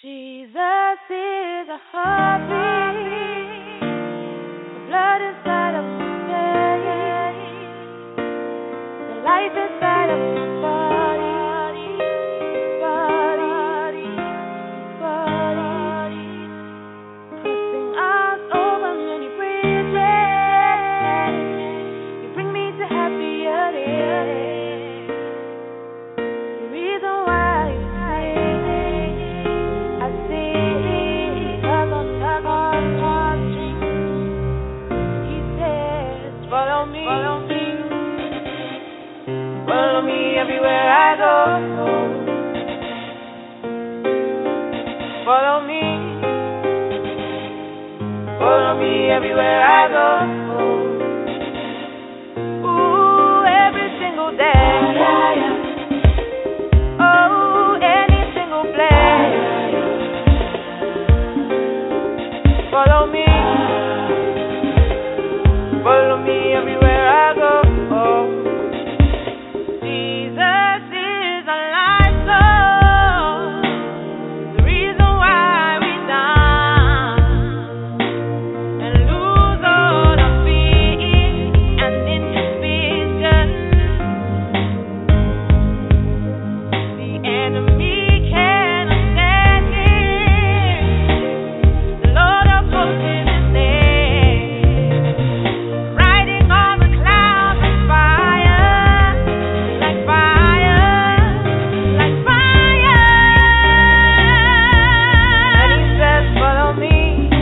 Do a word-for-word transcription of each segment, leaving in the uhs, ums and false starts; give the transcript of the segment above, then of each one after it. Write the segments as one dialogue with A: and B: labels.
A: Jesus is a heartbeat, the blood inside of my veins, the life inside of my body, body, body. Crossing eyes over many bridges, you bring me to happier days. The reason why you sing, I sing because I'm stuck on heartstrings. He says, follow me, follow me, follow me everywhere I go. Follow me, follow me everywhere I go. Ooh, every single day. Oh, any single place. Follow me, follow me everywhere I go. Oh, Jesus is a light source, the reason why we dance and lose all our fear and inhibition. The enemy cannot stand here. The Lord of hosts is his name, riding on the clouds of fire, like fire, like fire. And he says, follow me,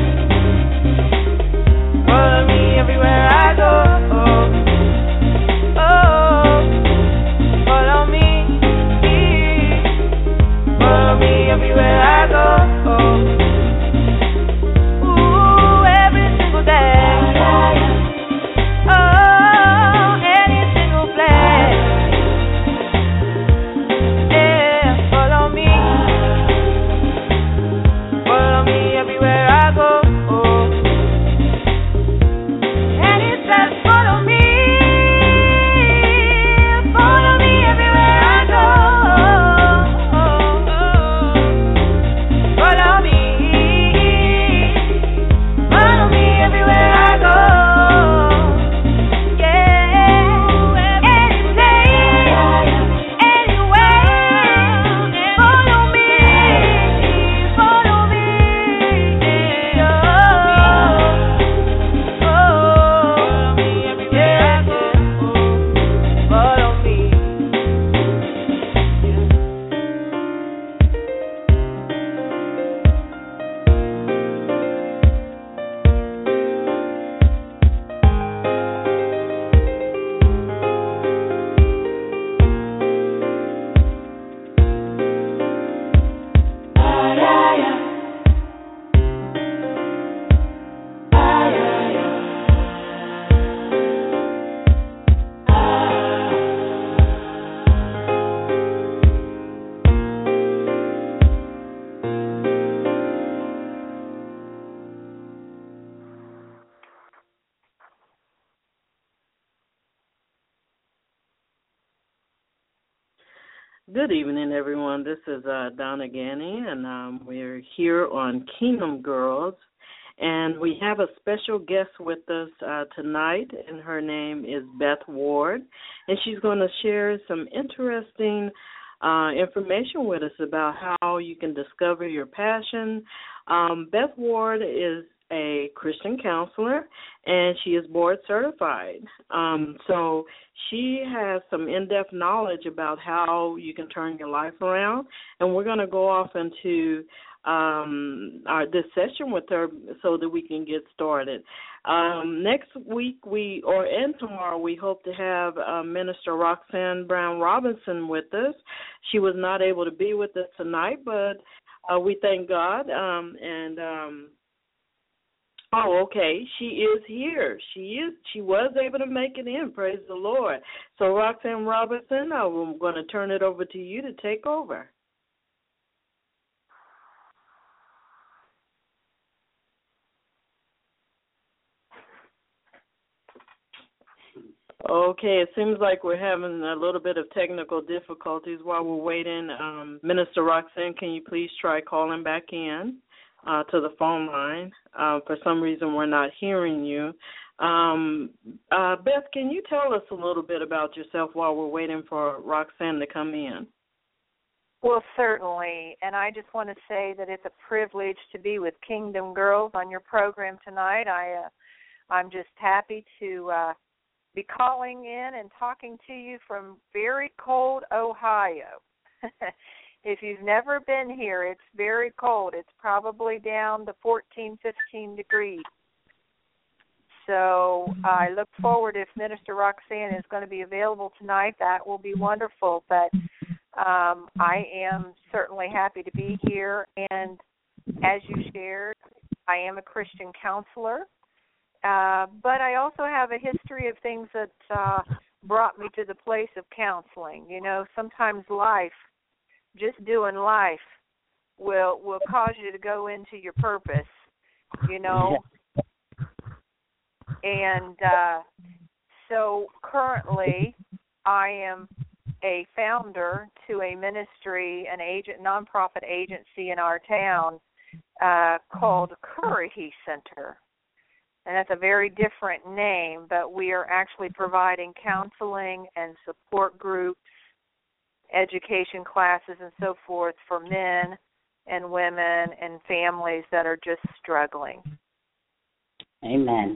A: follow me everywhere I go. Oh, follow me, follow me everywhere I go. Ooh, every single day. Oh, any single place. Yeah, follow me, follow me everywhere I go. And he says, follow me, follow me everywhere I go. Follow me, follow me everywhere I go. Yeah, any place, anywhere. Follow me, follow me. Oh, follow me everywhere I go. Follow me.
B: Good evening, everyone. This is uh, Donna Ganny, and um, we're here on Kingdom Girls. And we have a special guest with us uh, tonight, and her name is Beth Ward. And she's going to share some interesting uh, information with us about how you can discover your passion. Um, Beth Ward is a Christian counselor, and she is board certified. Um, so she has some in-depth knowledge about how you can turn your life around, and we're going to go off into um, our, this session with her so that we can get started. Um, next week, we or and tomorrow, we hope to have uh, Minister Roxanne Brown Robinson with us. She was not able to be with us tonight, but uh, we thank God um, and. Um, Oh, okay. She is here. She is. She was able to make it in. Praise the Lord. So, Roxanne Robinson, I'm going to turn it over to you to take over. Okay, it seems like we're having a little bit of technical difficulties while we're waiting. Um, Minister Roxanne, can you please try calling back in uh, to the phone line? Uh, for some reason, we're not hearing you. Um, uh, Beth, can you tell us a little bit about yourself while we're waiting for Roxanne to come in?
C: Well, certainly, and I just want to say that it's a privilege to be with Kingdom Girls on your program tonight. I, uh, I'm just happy to uh, be calling in and talking to you from very cold Ohio. If you've never been here, it's very cold. It's probably down to fourteen, fifteen degrees. So I look forward, if Minister Roxanne is going to be available tonight, that will be wonderful. But um, I am certainly happy to be here. And as you shared, I am a Christian counselor. Uh, but I also have a history of things that uh, brought me to the place of counseling. You know, sometimes life, just doing life, will will cause you to go into your purpose, you know. And uh, so currently I am a founder to a ministry, an agent, nonprofit agency in our town uh, called Currahee Center. And that's a very different name, but we are actually providing counseling and support groups, education classes, and so forth for men and women and families that are just struggling.
D: Amen.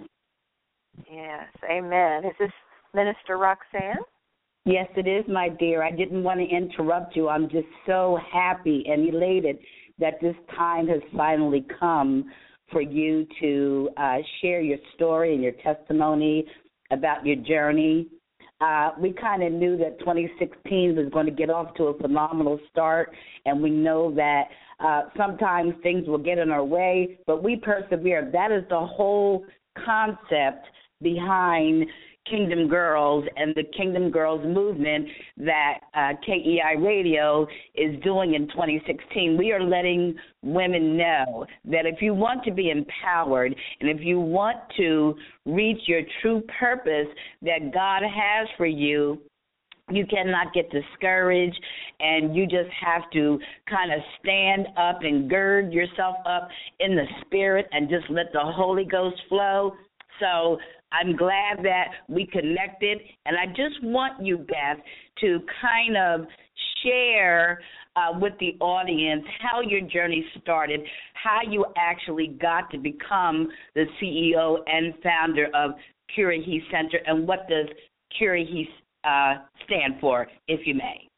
C: Yes, amen. Is this Minister Roxanne?
D: Yes, it is, my dear. I didn't want to interrupt you. I'm just so happy and elated that this time has finally come for you to uh, share your story and your testimony about your journey. Uh, we kind of knew that twenty sixteen was going to get off to a phenomenal start, and we know that uh, sometimes things will get in our way, but we persevere. That is the whole concept behind Kingdom Girls and the Kingdom Girls movement that uh, K E I Radio is doing in twenty sixteen. We are letting women know that if you want to be empowered and if you want to reach your true purpose that God has for you, you cannot get discouraged, and you just have to kind of stand up and gird yourself up in the Spirit and just let the Holy Ghost flow. So I'm glad that we connected, and I just want you, Beth, to kind of share uh, with the audience how your journey started, how you actually got to become the C E O and founder of Currahee Center, and what does Currahee uh, stand for, if you may.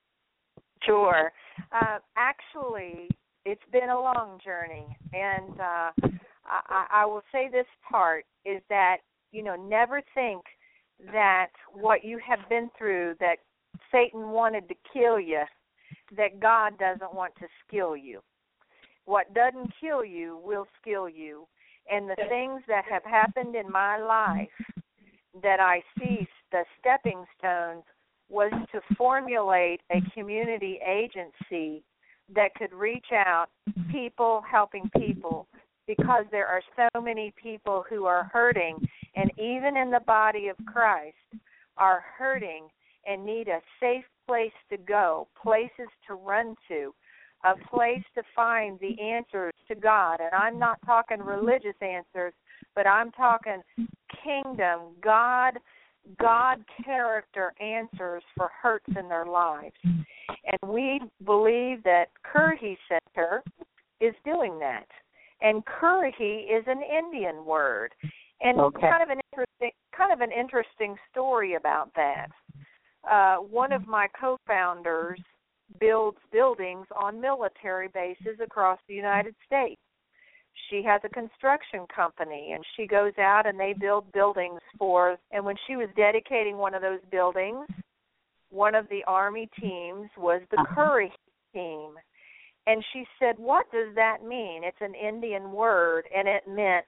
C: Sure. Uh, actually, it's been a long journey, and uh, I, I will say this part is that, you know, never think that what you have been through, that Satan wanted to kill you, that God doesn't want to skill you. What doesn't kill you will skill you. And the things that have happened in my life that I see, the stepping stones, was to formulate a community agency that could reach out, people helping people, because there are so many people who are hurting, and even in the body of Christ are hurting and need a safe place to go, places to run to, a place to find the answers to God. And I'm not talking religious answers, but I'm talking kingdom, God, God character answers for hurts in their lives. And we believe that Currahee Center is doing that. And Currahee is an Indian word, and okay. kind of an interesting, kind of an interesting story about that. Uh, one of my co-founders builds buildings on military bases across the United States. She has a construction company, and she goes out and they build buildings for. And when she was dedicating one of those buildings, one of the Army teams was the Currahee team. And she said, what does that mean? It's an Indian word, and it meant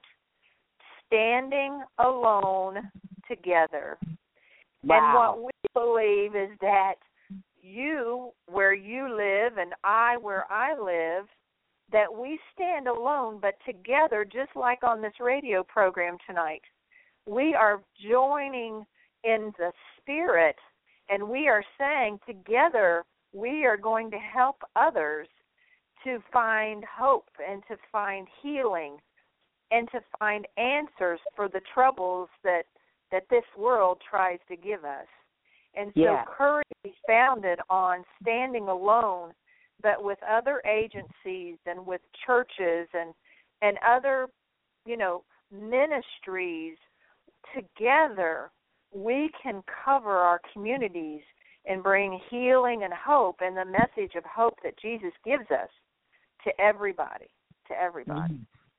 C: standing alone together.
D: Wow.
C: And what we believe is that you, where you live, and I, where I live, that we stand alone, but together, just like on this radio program tonight. We are joining in the spirit, and we are saying together we are going to help others to find hope and to find healing and to find answers for the troubles that, that this world tries to give us. And so
D: yeah.
C: courage is founded on standing alone, but with other agencies and with churches and, and other, you know, ministries. Together, we can cover our communities and bring healing and hope and the message of hope that Jesus gives us to everybody, to everybody.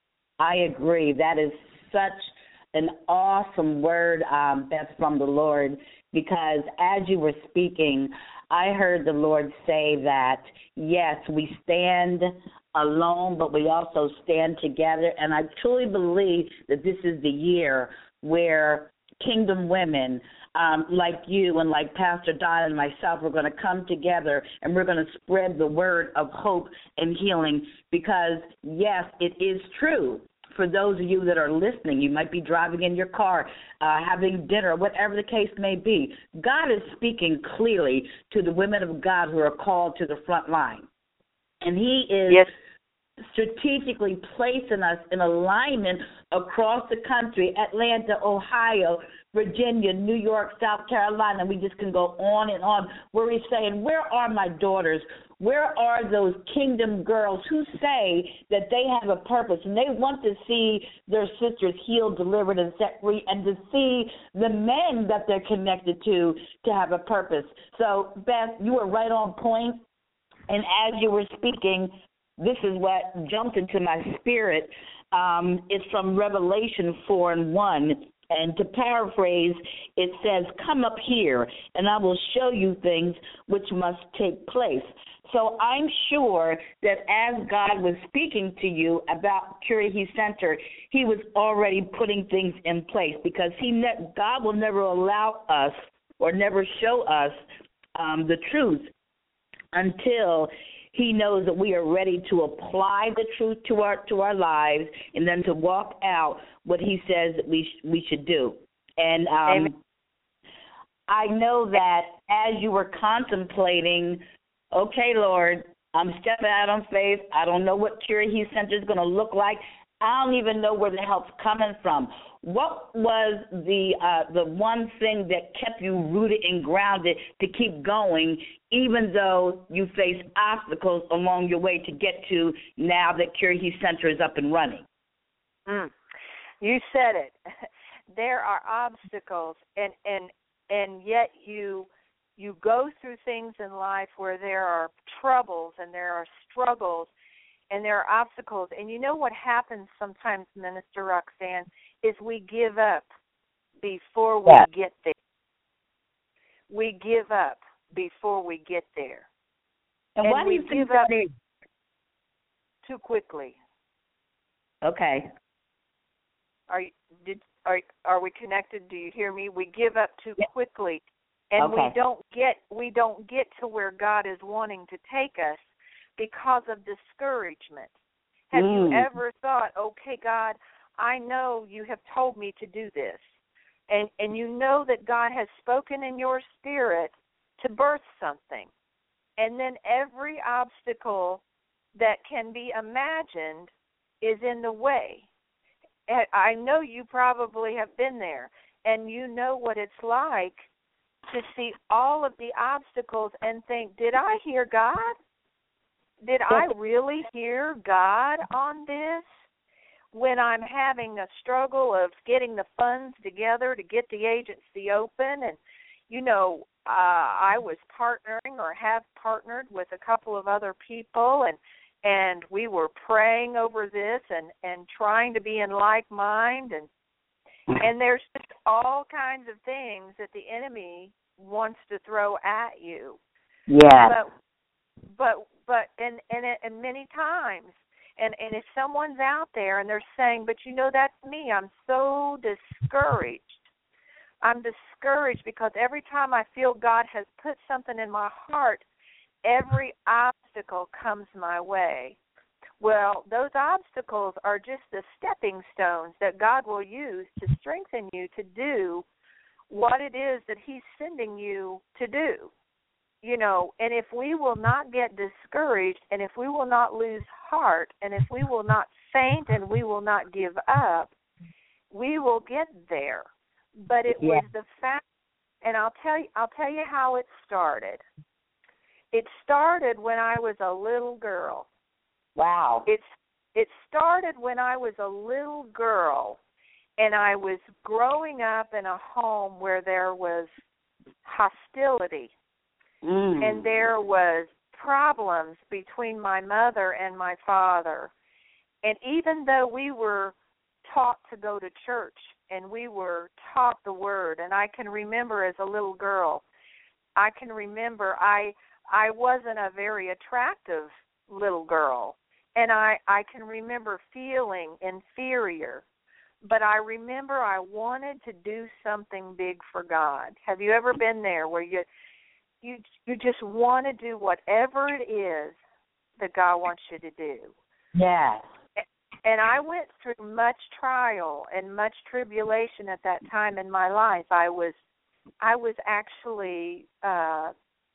D: I agree. That is such an awesome word, um, Beth, from the Lord, because as you were speaking, I heard the Lord say that, yes, we stand alone, but we also stand together. And I truly believe that this is the year where kingdom women um, like you and like Pastor Don and myself, we're going to come together and we're going to spread the word of hope and healing because, yes, it is true. For those of you that are listening, you might be driving in your car, uh, having dinner, whatever the case may be. God is speaking clearly to the women of God who are called to the front line. And he is
C: yes.
D: strategically placing us in alignment across the country, Atlanta, Ohio, Virginia, New York, South Carolina. We just can go on and on where he's saying, where are my daughters? Where are those kingdom girls who say that they have a purpose and they want to see their sisters healed, delivered, and set free, and to see the men that they're connected to to have a purpose? So, Beth, you were right on point. And as you were speaking, this is what jumped into my spirit. Um, it's from Revelation four and one. And to paraphrase, it says, come up here, and I will show you things which must take place. So I'm sure that as God was speaking to you about Curia Center, he was already putting things in place because he ne- God will never allow us or never show us um, the truth until he knows that we are ready to apply the truth to our to our lives and then to walk out what he says that we sh- we should do. And um, I know that as you were contemplating, okay, Lord, I'm stepping out on faith. I don't know what Curia Center is going to look like. I don't even know where the help's coming from. What was the uh, the one thing that kept you rooted and grounded to keep going, even though you face obstacles along your way to get to now that Curia Center is up and running?
C: Mm. You said it. There are obstacles, and and and yet you you go through things in life where there are troubles and there are struggles and there are obstacles. And you know what happens sometimes, Minister Roxanne, is we give up before we
D: yeah.
C: get there. We give up before we get there.
D: And,
C: and
D: why do
C: we
D: you think
C: give up
D: that is?
C: Too quickly.
D: Okay.
C: Are you, did are are we connected? Do you hear me? We give up too quickly, and
D: okay.
C: we don't get we don't get to where God is wanting to take us because of discouragement. Have
D: mm.
C: you ever thought, okay, God, I know you have told me to do this, and and you know that God has spoken in your spirit to birth something, and then every obstacle that can be imagined is in the way. I know you probably have been there, and you know what it's like to see all of the obstacles and think, did I hear God? Did I really hear God on this? When I'm having a struggle of getting the funds together to get the agency open, and, you know, uh, I was partnering or have partnered with a couple of other people, and And we were praying over this and, and trying to be in like mind. And and there's just all kinds of things that the enemy wants to throw at you.
D: Yeah.
C: But but but and and, and many times, and, and if someone's out there and they're saying, but you know, that's me, I'm so discouraged. I'm discouraged because every time I feel God has put something in my heart, every obstacle comes my way. Well, those obstacles are just the stepping stones that God will use to strengthen you to do what it is that he's sending you to do. You know, and if we will not get discouraged, and if we will not lose heart, and if we will not faint, and we will not give up, we will get there. But it
D: yeah.
C: was the fact, and I'll tell you, I'll tell you how it started. It started when I was a little girl.
D: Wow.
C: It's it started when I was a little girl, and I was growing up in a home where there was hostility.
D: Mm.
C: And there was problems between my mother and my father. And even though we were taught to go to church and we were taught the word, and I can remember as a little girl, I can remember I I wasn't a very attractive little girl. And I, I can remember feeling inferior. But I remember I wanted to do something big for God. Have you ever been there where you You you just want to do whatever it is that God wants you to do?
D: Yes.
C: And I went through much trial and much tribulation at that time in my life. I was I was actually uh,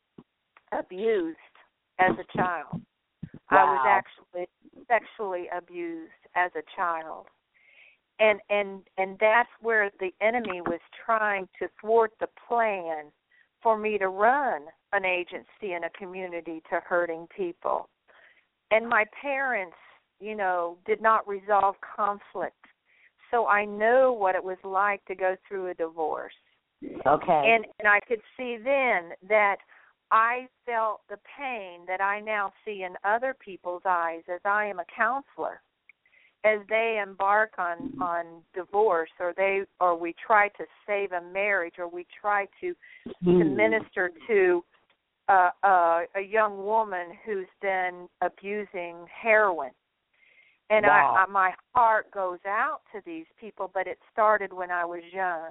C: abused as a child.
D: Wow.
C: I was actually sexually abused as a child. And and and that's where the enemy was trying to thwart the plan for me to run an agency in a community to hurting people. And my parents, you know, did not resolve conflict. So I know what it was like to go through a divorce.
D: Okay.
C: And and I could see then that I felt the pain that I now see in other people's eyes as I am a counselor. As they embark on, on divorce, or they or we try to save a marriage, or we try to to minister to uh, uh, a young woman who's been abusing heroin, and
D: wow.
C: I, I, my heart goes out to these people. But it started when I was young,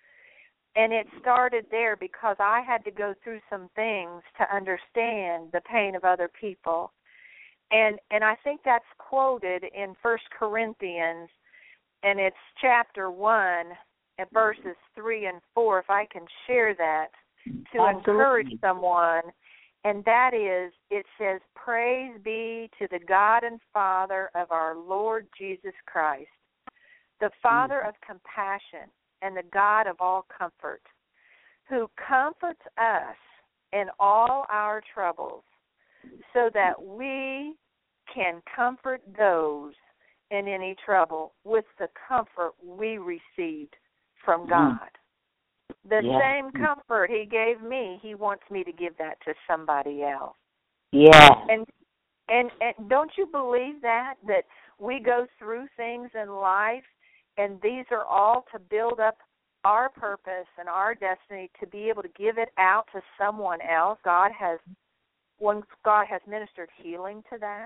C: and it started there because I had to go through some things to understand the pain of other people. And and I think that's quoted in First Corinthians, and it's chapter one, at verses three and four, if I can share that, to
D: Absolutely.
C: encourage someone. And that is, it says, "Praise be to the God and Father of our Lord Jesus Christ, the Father of compassion and the God of all comfort, who comforts us in all our troubles, so that we can comfort those in any trouble with the comfort we received from God." Mm. The
D: yeah.
C: same comfort he gave me, he wants me to give that to somebody else.
D: Yeah.
C: And and and don't you believe that that we go through things in life, and these are all to build up our purpose and our destiny to be able to give it out to someone else. God has once God has ministered healing to that.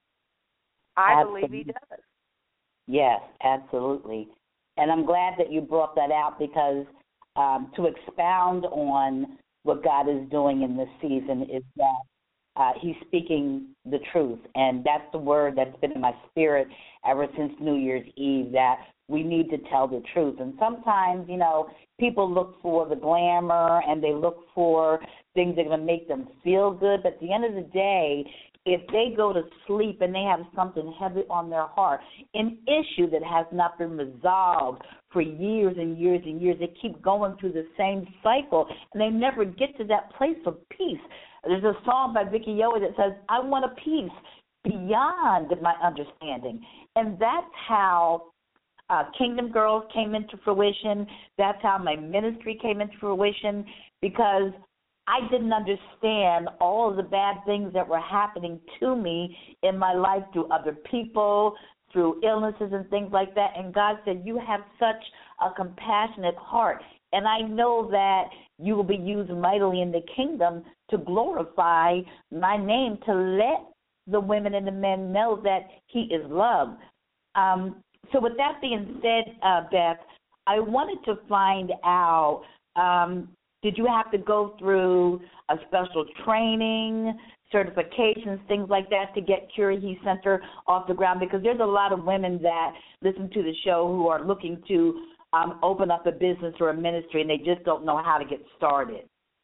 C: I
D: Absolutely.
C: believe he does.
D: Yes, absolutely. And I'm glad that you brought that out, because um, to expound on what God is doing in this season is that uh, he's speaking the truth. And that's the word that's been in my spirit ever since New Year's Eve, that we need to tell the truth. And sometimes, you know, people look for the glamour and they look for things that are going to make them feel good. But at the end of the day, if they go to sleep and they have something heavy on their heart, an issue that has not been resolved for years and years and years, they keep going through the same cycle, and they never get to that place of peace. There's a song by Vicky Yowie that says, "I want a peace beyond my understanding." And that's how uh, Kingdom Girls came into fruition. That's how my ministry came into fruition, because I didn't understand all of the bad things that were happening to me in my life through other people, through illnesses and things like that. And God said, "You have such a compassionate heart, and I know that you will be used mightily in the kingdom to glorify my name, to let the women and the men know that he is loved." Um, so with that being said, uh, Beth, I wanted to find out, um, did you have to go through a special training, certifications, things like that to get Curie Center off the ground? Because there's a lot of women that listen to the show who are looking to um, open up a business or a ministry and they just don't know how to get started?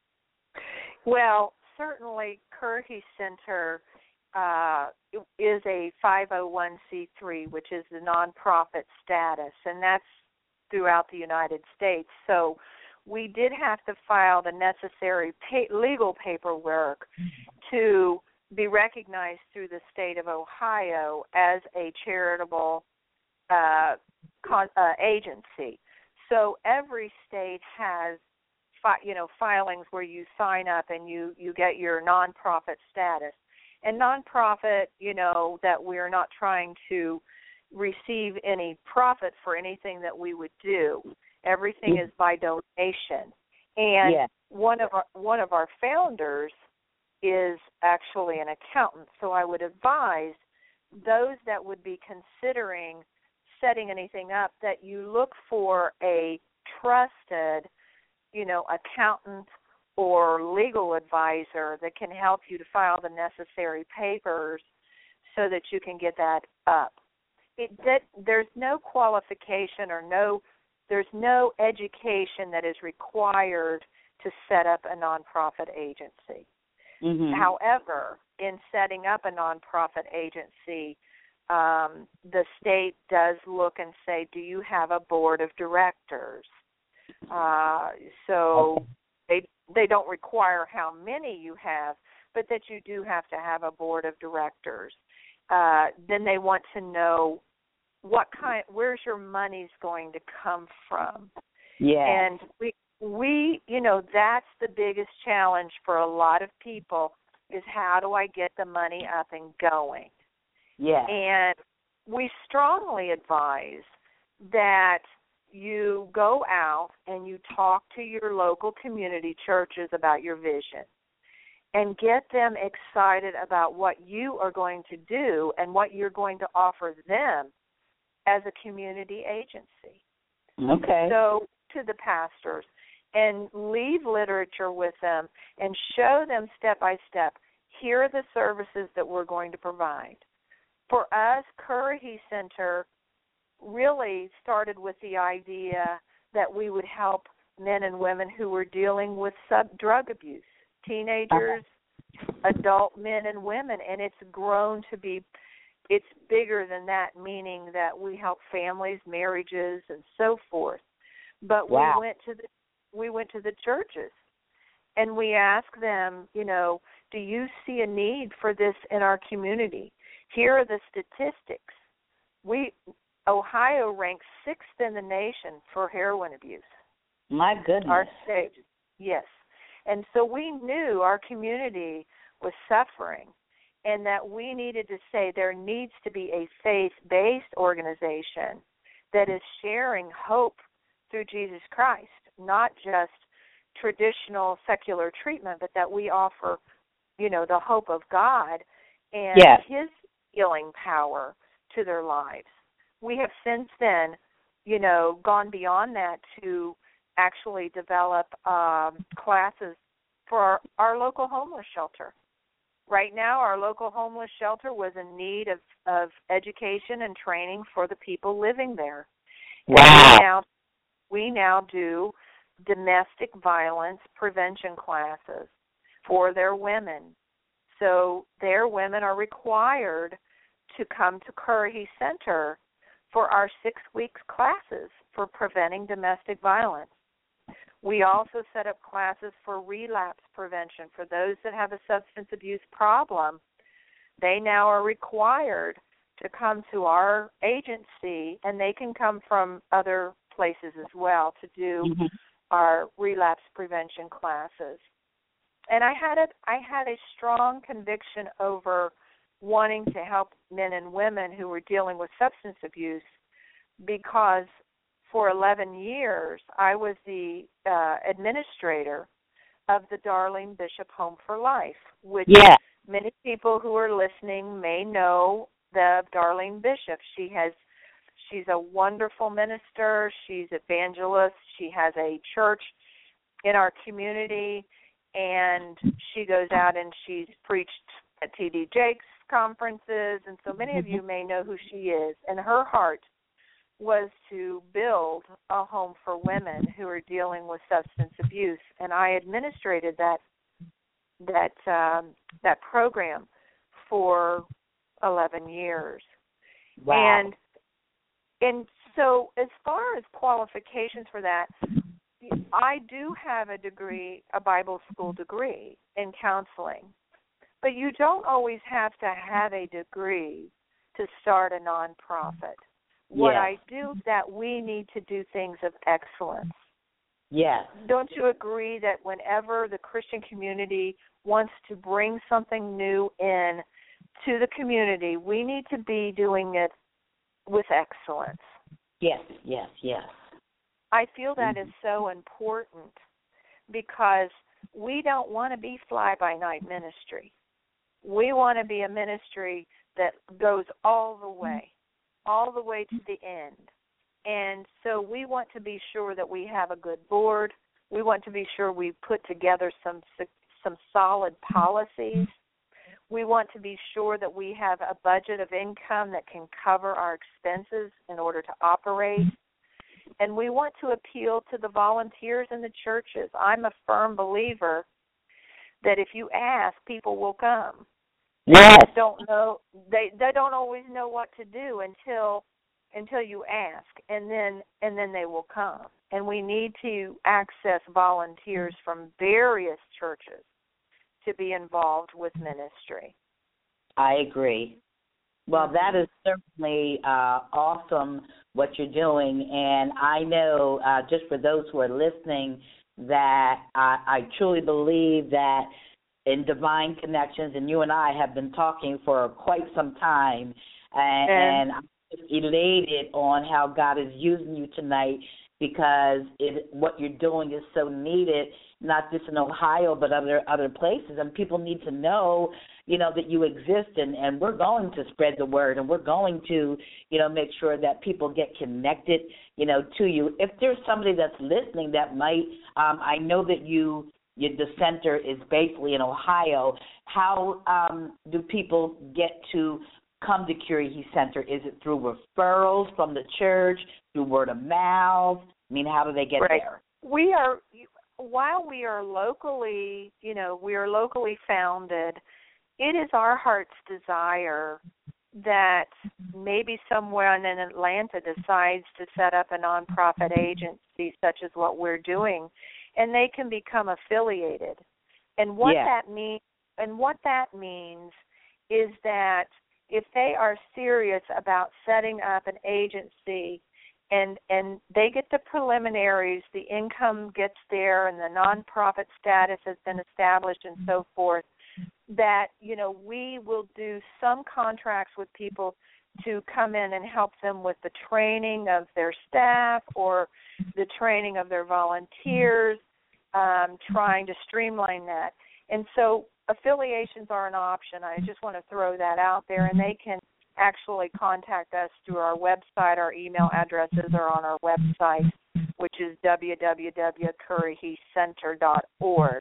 C: Well, certainly Curry Center uh, is a five oh one c three, which is the nonprofit status, and that's throughout the United States. So we did have to file the necessary pay- legal paperwork to be recognized through the state of Ohio as a charitable uh, con- uh, agency. So every state has, fi- you know, filings where you sign up and you, you get your nonprofit status. And nonprofit, you know, that we're not trying to receive any profit for anything that we would do. Everything is by donation. And
D: yeah.
C: one of our one of our founders is actually an accountant. So I would advise those that would be considering setting anything up that you look for a trusted, you know, accountant or legal advisor that can help you to file the necessary papers so that you can get that up. It, that, there's no qualification or no, there's no education that is required to set up a nonprofit agency.
D: Mm-hmm.
C: However, in setting up a nonprofit agency, um, the state does look and say, do you have a board of directors? Uh, so they they don't require how many you have, but that you do have to have a board of directors. Uh, then they want to know what kind, where's your money's going to come from?
D: Yeah.
C: And we, we, you know, that's the biggest challenge for a lot of people is how do I get the money up and going?
D: Yeah.
C: And we strongly advise that you go out and you talk to your local community churches about your vision and get them excited about what you are going to do and what you're going to offer them as a community agency.
D: Okay.
C: So to the pastors and leave literature with them and show them step by step, here are the services that we're going to provide. For us, Curry Center really started with the idea that we would help men and women who were dealing with sub drug abuse, teenagers, adult men and women, and it's grown to be, it's bigger than that, meaning that we help families, marriages, and so forth. But
D: wow.
C: we went to the we went to the churches, and we asked them, you know, do you see a need for this in our community? Here are the statistics. We Ohio ranks sixth in the nation for heroin abuse.
D: My goodness.
C: Our state, yes. And so we knew our community was suffering and that we needed to say there needs to be a faith-based organization that is sharing hope through Jesus Christ, not just traditional secular treatment, but that we offer, you know, the hope of God and
D: yes.
C: His healing power to their lives. We have since then, you know, gone beyond that to actually develop um, classes for our, our local homeless shelter. Right now, our local homeless shelter was in need of, of education and training for the people living there.
D: Wow.
C: And we now, we now do domestic violence prevention classes for their women. So their women are required to come to Curry Center for our six weeks classes for preventing domestic violence. We also set up classes for relapse prevention for those that have a substance abuse problem. They now are required to come to our agency, and they can come from other places as well to do mm-hmm. our relapse prevention classes. And I had a, I had a strong conviction over wanting to help men and women who were dealing with substance abuse because for eleven years I was the uh, administrator of the Darlene Bishop Home for Life, which
D: yeah.
C: many people who are listening may know the Darlene Bishop. She has, she's a wonderful minister. She's evangelist. She has a church in our community, and she goes out and she's preached at T D Jakes conferences, and so many of you may know who she is. And her heart was to build a home for women who are dealing with substance abuse, and I administrated that that um, that program for eleven years.
D: Wow.
C: And and so as far as qualifications for that, I do have a degree, a Bible school degree in counseling, but you don't always have to have a degree to start a nonprofit. What
D: Yes.
C: I do is that we need to do things of excellence.
D: Yes.
C: Don't you agree that whenever the Christian community wants to bring something new in to the community, we need to be doing it with excellence?
D: Yes, yes, yes.
C: I feel that is so important because we don't want to be fly-by-night ministry. We want to be a ministry that goes all the way, all the way to the end. And so we want to be sure that we have a good board. We want to be sure we put together some some solid policies. We want to be sure that we have a budget of income that can cover our expenses in order to operate. And we want to appeal to the volunteers in the churches. I'm a firm believer that if you ask, people will come.
D: Yes.
C: They don't know they they don't always know what to do until until you ask, and then and then they will come. And we need to access volunteers from various churches to be involved with ministry.
D: I agree. Well, that is certainly uh, awesome what you're doing, and I know uh, just for those who are listening that I, I truly believe that in Divine Connections, and you and I have been talking for quite some time, and, and I'm just elated on how God is using you tonight because it, what you're doing is so needed, not just in Ohio but other other places, and people need to know, you know, that you exist, and, and we're going to spread the word, and we're going to, you know, make sure that people get connected, you know, to you. If there's somebody that's listening that might, um, I know that you, you, the center is basically in Ohio. How um, do people get to come to Curie Center? Is it through referrals from the church, through word of mouth? I mean, how do they get
C: right.
D: there?
C: We are, while we are locally, you know, we are locally founded, it is our heart's desire that maybe someone in Atlanta decides to set up a nonprofit agency such as what we're doing, and they can become affiliated. And what
D: Yeah.
C: that means, and what that means is that if they are serious about setting up an agency and and they get the preliminaries, the income gets there, and the nonprofit status has been established and so forth, that, you know, we will do some contracts with people to come in and help them with the training of their staff or the training of their volunteers, um, trying to streamline that. And so affiliations are an option. I just want to throw that out there, and they can actually contact us through our website. Our email addresses are on our website, which is w w w dot curry heath center dot org.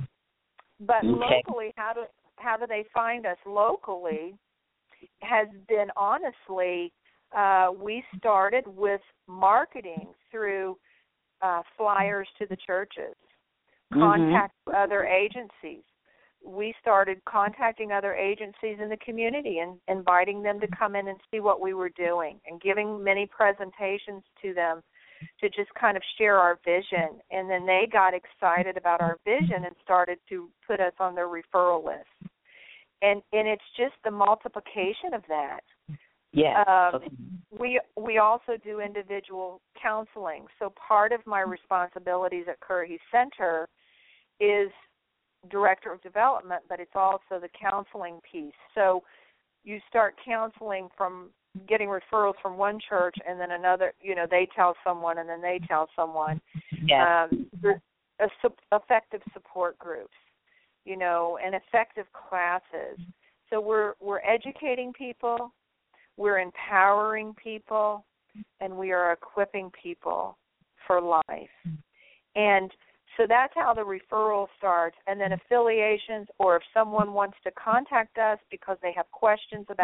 C: But
D: Okay.
C: locally, how do how do they find us locally has been honestly, uh, we started with marketing through uh, flyers to the churches, contact
D: Mm-hmm.
C: other agencies. We started contacting other agencies in the community and inviting them to come in and see what we were doing and giving many presentations to them to just kind of share our vision. And then they got excited about our vision and started to put us on their referral list. And and it's just the multiplication of that.
D: Yeah.
C: Um,
D: Okay.
C: we we also do individual counseling. So part of my responsibilities at Curry Center is Director of Development, but it's also the counseling piece. So you start counseling from getting referrals from one church, and then another, you know, they tell someone, and then they tell someone.
D: Yeah.
C: Um, a, a, effective support groups, you know, and effective classes. So we're we're educating people, we're empowering people, and we are equipping people for life. And so that's how the referral starts. And then affiliations, or if someone wants to contact us because they have questions about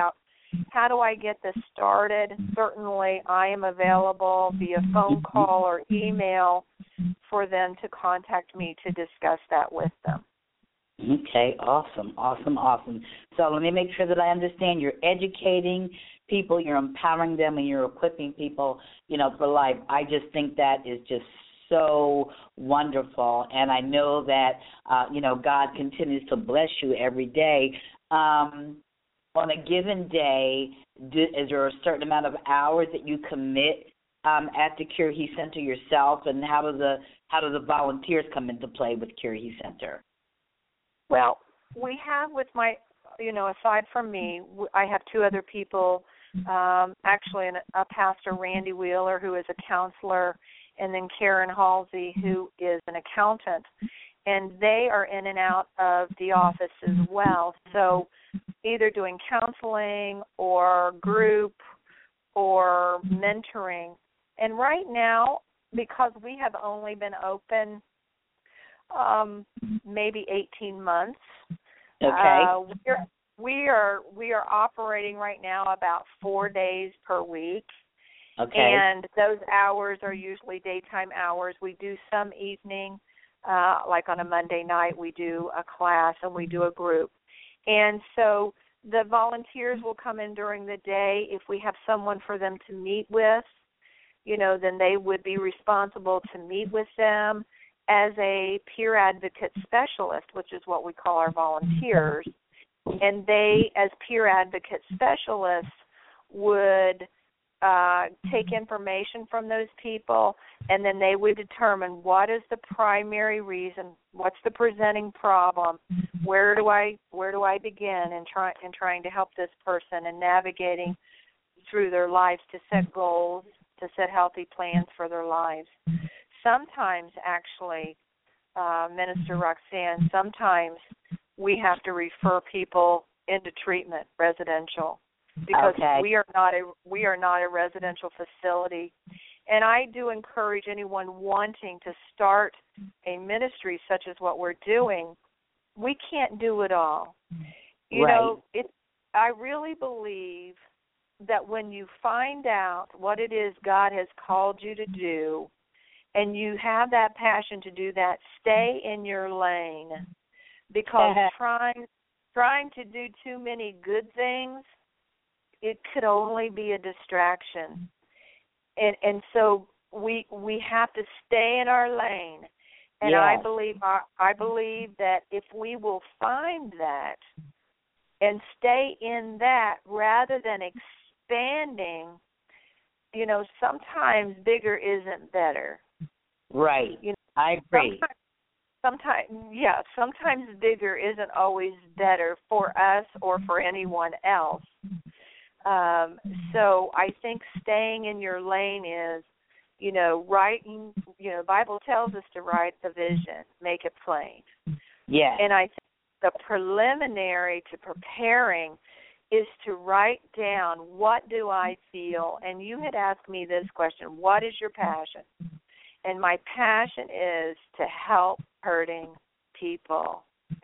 C: how do I get this started? Certainly I am available via phone call or email for them to contact me to discuss that with them.
D: Okay, awesome, awesome, awesome. So let me make sure that I understand. You're educating people, you're empowering them, and you're equipping people, you know, for life. I just think that is just so wonderful, and I know that, uh, you know, God continues to bless you every day. Um, on a given day, do, is there a certain amount of hours that you commit um, at the Curehe Center yourself, and how do the how do the volunteers come into play with Curehe Center?
C: Well, we have with my, you know, aside from me, I have two other people, um, actually an, a pastor, Randy Wheeler, who is a counselor, and then Karen Halsey, who is an accountant. And they are in and out of the office as well. So either doing counseling or group or mentoring. And right now, because we have only been open Um, maybe eighteen months.
D: Okay.
C: Uh, we're, we are we are operating right now about four days per week.
D: Okay.
C: And those hours are usually daytime hours. We do some evening, uh, like on a Monday night, we do a class and we do a group. And so the volunteers will come in during the day. If we have someone for them to meet with, you know, then they would be responsible to meet with them as a peer advocate specialist, which is what we call our volunteers. And they, as peer advocate specialists, would uh, take information from those people, and then they would determine what is the primary reason, what's the presenting problem, where do I where do I begin in, try, in trying to help this person and navigating through their lives to set goals, to set healthy plans for their lives. Sometimes, actually, uh, Minister Roxanne, sometimes we have to refer people into treatment, residential, because
D: okay.
C: we are not a we are not a residential facility. And I do encourage anyone wanting to start a ministry such as what we're doing. We can't do it all. You
D: right.
C: know, it. I really believe that when you find out what it is God has called you to do, and you have that passion to do that, stay in your lane, because trying trying to do too many good things, it could only be a distraction. And and so we we have to stay in our lane. And
D: yes.
C: I believe I believe that if we will find that and stay in that rather than expanding, you know, sometimes bigger isn't better.
D: Right.
C: You know,
D: I agree.
C: Sometimes, sometimes, yeah, sometimes bigger isn't always better for us or for anyone else. Um, so I think staying in your lane is, you know, writing, you know, the Bible tells us to write the vision, make it plain.
D: Yeah.
C: And I think the preliminary to preparing is to write down, what do I feel? And you had asked me this question, what is your passion? And my passion is to help hurting people.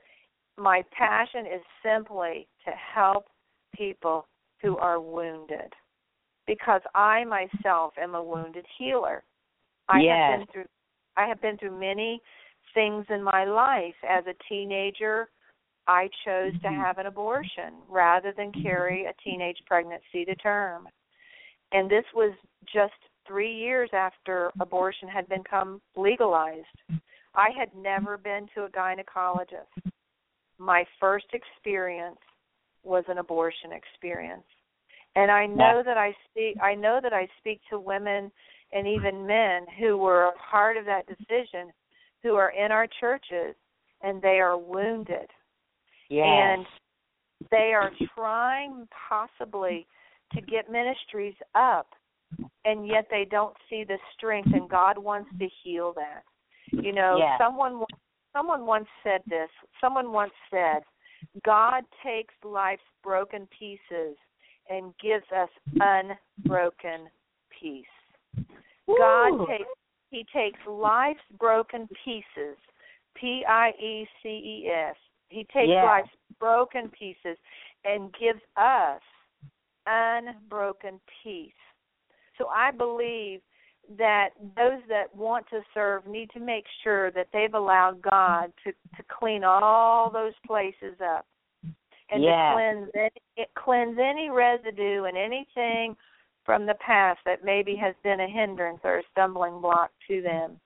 C: My passion is simply to help people who are wounded, because I myself am a wounded healer. I
D: yes.
C: have been through I have been through many things in my life. As a teenager, I chose to have an abortion rather than carry a teenage pregnancy to term. And this was just three years after abortion had become legalized. I had never been to a gynecologist. My first experience was an abortion experience. And I know that I speak I know that I speak to women and even men who were a part of that decision, who are in our churches, and they are wounded.
D: Yes.
C: And they are trying possibly to get ministries up, and yet they don't see the strength, and God wants to heal that. You know,
D: yes.
C: someone someone once said this. Someone once said, God takes life's broken pieces and gives us unbroken peace.
D: Ooh.
C: God takes He takes life's broken pieces, P I E C E S. He takes
D: yes.
C: life's broken pieces and gives us unbroken peace. So I believe that those that want to serve need to make sure that they've allowed God to, to clean all those places up and
D: yeah.
C: to cleanse any, cleanse any residue and anything from the past that maybe has been a hindrance or a stumbling block to them.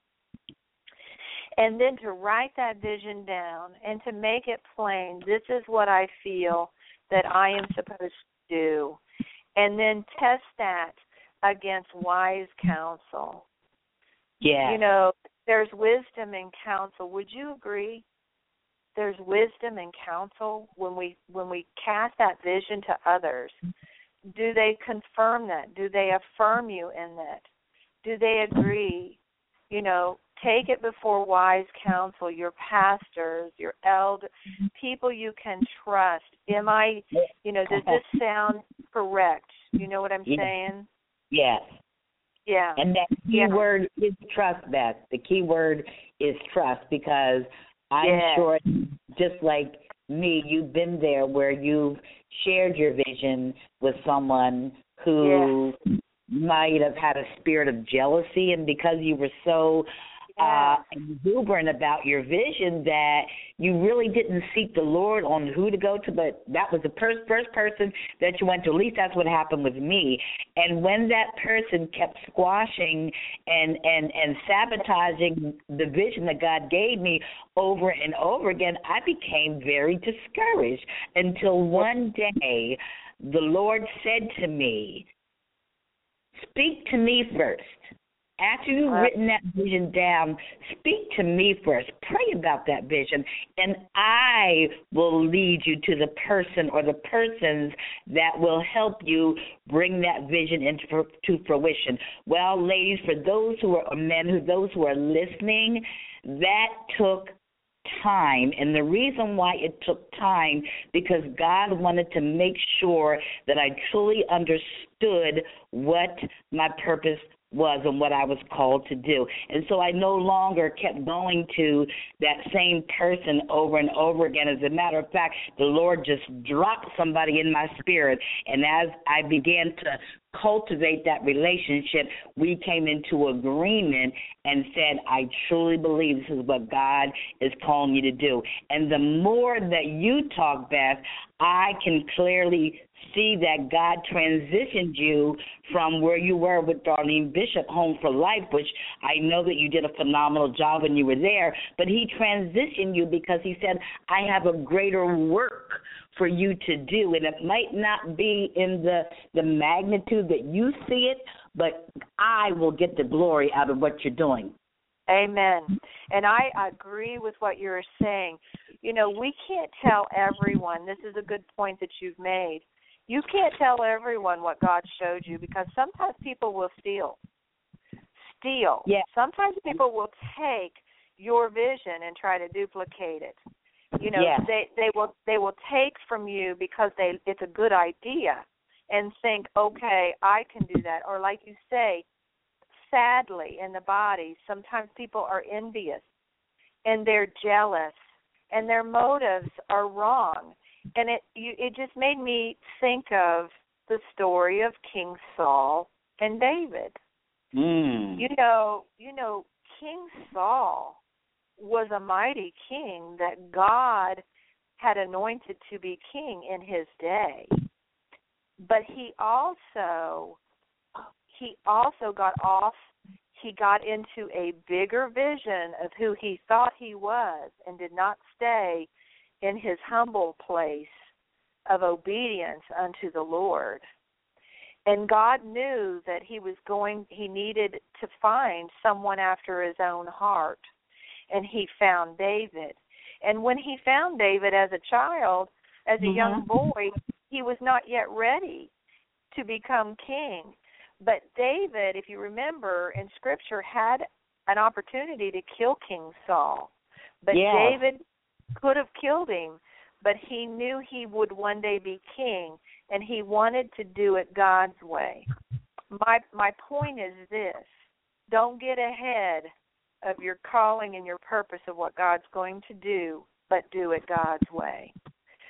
C: And then to write that vision down and to make it plain, this is what I feel that I am supposed to do. And then test that against wise counsel.
D: Yeah.
C: You know, there's wisdom in counsel. Would you agree? There's wisdom in counsel when we when we cast that vision to others. Do they confirm that? Do they affirm you in that? Do they agree? You know, take it before wise counsel, your pastors, your elder, people you can trust. Am I, you know, does this sound correct? You know what I'm
D: yeah.
C: saying?
D: Yes.
C: Yeah.
D: And that key
C: yeah.
D: word is trust, Beth. The key word is trust, because I'm
C: yes.
D: sure, just like me, you've been there where you've shared your vision with someone who
C: yes.
D: might have had a spirit of jealousy, and because you were so uh, exuberant about your vision that you really didn't seek the Lord on who to go to, but that was the first, first person that you went to. At least that's what happened with me. And when that person kept squashing and, and, and sabotaging the vision that God gave me over and over again, I became very discouraged until one day the Lord said to me, speak to me first. After you've written that vision down, speak to me first. Pray about that vision, and I will lead you to the person or the persons that will help you bring that vision into to fruition. Well, ladies, for those who are, or men, who those who are listening, that took time. And the reason why it took time, because God wanted to make sure that I truly understood what my purpose was and what I was called to do. And so I no longer kept going to that same person over and over again. As a matter of fact, the Lord just dropped somebody in my spirit, and as I began to cultivate that relationship, we came into agreement and said, I truly believe this is what God is calling you to do. And the more that you talk, Beth, I can clearly see that God transitioned you from where you were with Darlene Bishop, Home for Life, which I know that you did a phenomenal job when you were there, but he transitioned you because he said, I have a greater work for you to do, and it might not be in the, the magnitude that you see it, but I will get the glory out of what you're doing.
C: Amen. And I agree with what you're saying. You know, we can't tell everyone, this is a good point that you've made, you can't tell everyone what God showed you, because sometimes people will steal. Steal.
D: Yeah.
C: Sometimes people will take your vision and try to duplicate it. You know,
D: yeah.
C: they, they will they will take from you because they it's a good idea and think, okay, I can do that. Or like you say, sadly, in the body, sometimes people are envious and they're jealous and their motives are wrong. And it you, it just made me think of the story of King Saul and David.
D: Mm.
C: You know, you know, King Saul was a mighty king that God had anointed to be king in his day. But he also he also got off, he got into a bigger vision of who he thought he was and did not stay in his humble place of obedience unto the Lord. And God knew that he was going, he needed to find someone after his own heart. And he found David. And when he found David as a child, as a mm-hmm. young boy, he was not yet ready to become king. But David, if you remember, in Scripture, had an opportunity to kill King Saul. But
D: yeah.
C: David could have killed him, but he knew he would one day be king, and he wanted to do it God's way. My my point is this: don't get ahead of your calling and your purpose of what God's going to do, but do it God's way.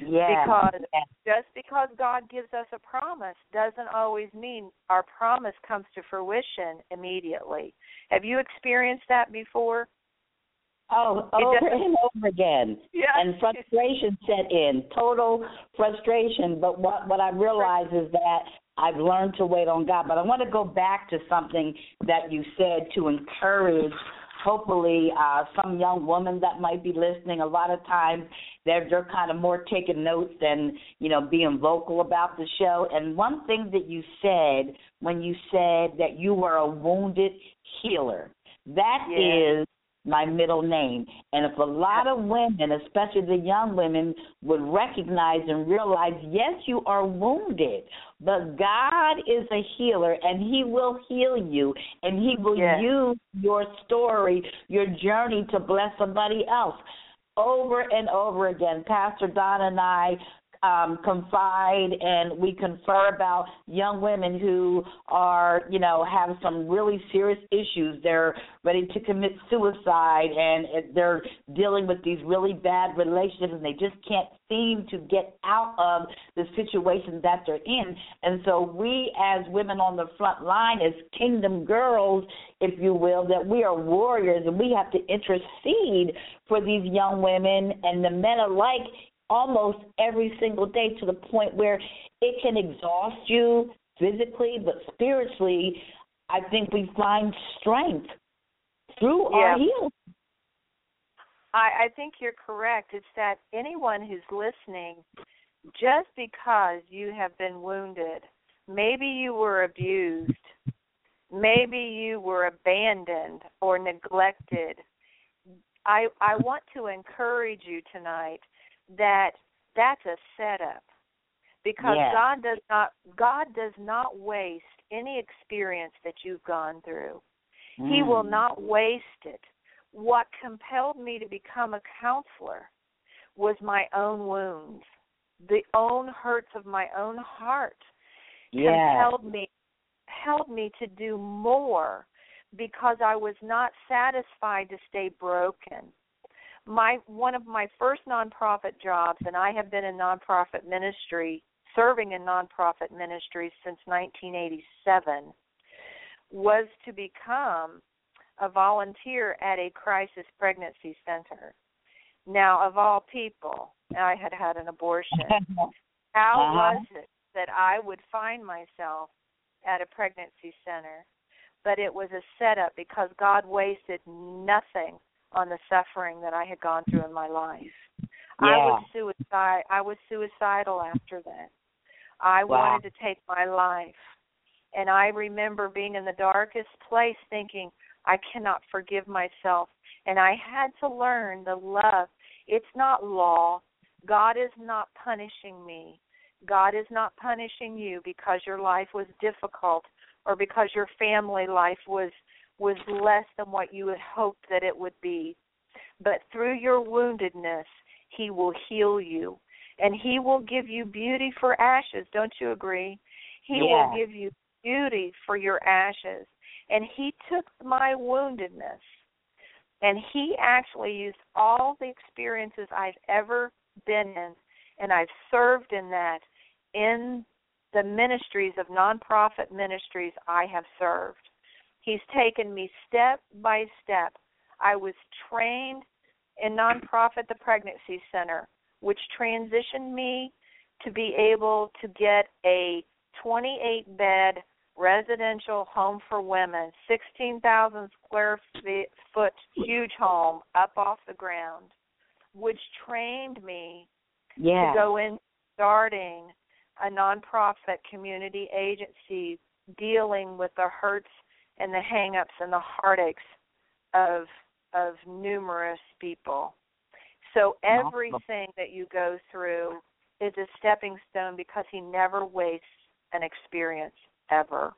D: Yeah.
C: Because
D: yeah.
C: just because God gives us a promise doesn't always mean our promise comes to fruition immediately. Have you experienced that before?
D: Oh, over and over again.
C: Yeah.
D: And frustration set in, total frustration. But what, what I realize is that I've learned to wait on God. But I want to go back to something that you said to encourage, hopefully, uh, some young woman that might be listening. A lot of times they're, they're kind of more taking notes than, you know, being vocal about the show. And one thing that you said when you said that you were a wounded healer, that
C: yeah.
D: is my middle name. And if a lot of women, especially the young women, would recognize and realize, yes, you are wounded, but God is a healer, and he will heal you, and he will
C: yes.
D: use your story, your journey to bless somebody else. Over and over again, Pastor Don and I Um, confide and we confer about young women who are, you know, have some really serious issues. They're ready to commit suicide and they're dealing with these really bad relationships and they just can't seem to get out of the situation that they're in. And so we as women on the front line, as kingdom girls, if you will, that we are warriors and we have to intercede for these young women and the men alike almost every single day, to the point where it can exhaust you physically, but spiritually, I think we find strength through
C: yeah.
D: our healing.
C: I, I think you're correct. It's that anyone who's listening, just because you have been wounded, maybe you were abused, maybe you were abandoned or neglected, I, I want to encourage you tonight that that's a setup, because
D: yeah.
C: God does not God does not waste any experience that you've gone through. Mm. He will not waste it. What compelled me to become a counselor was my own wounds, the own hurts of my own heart.
D: Yeah.
C: Compelled me, held me to do more, because I was not satisfied to stay broken. My one of my first nonprofit jobs, and I have been in nonprofit ministry, serving in nonprofit ministry since nineteen eighty-seven, was to become a volunteer at a crisis pregnancy center. Now, of all people, I had had an abortion. How
D: uh-huh.
C: was it that I would find myself at a pregnancy center? But it was a setup, because God wasted nothing on the suffering that I had gone through in my life.
D: Yeah.
C: I was suicide. I was suicidal after that. I
D: wow.
C: wanted to take my life. And I remember being in the darkest place thinking, I cannot forgive myself. And I had to learn the love. It's not law. God is not punishing me. God is not punishing you because your life was difficult or because your family life was was less than what you had hoped that it would be. But through your woundedness, he will heal you. And he will give you beauty for ashes. Don't you agree? He
D: yeah.
C: will give you beauty for your ashes. And he took my woundedness, and he actually used all the experiences I've ever been in, and I've served in that in the ministries of nonprofit ministries I have served. He's taken me step by step. I was trained in nonprofit, the Pregnancy Center, which transitioned me to be able to get a twenty-eight bed residential home for women, sixteen thousand square foot huge home up off the ground, which trained me
D: yeah.
C: to go in starting a nonprofit community agency dealing with the hurts and the hang-ups and the heartaches of of numerous people. So everything that you go through is a stepping stone, because he never wastes an experience, ever.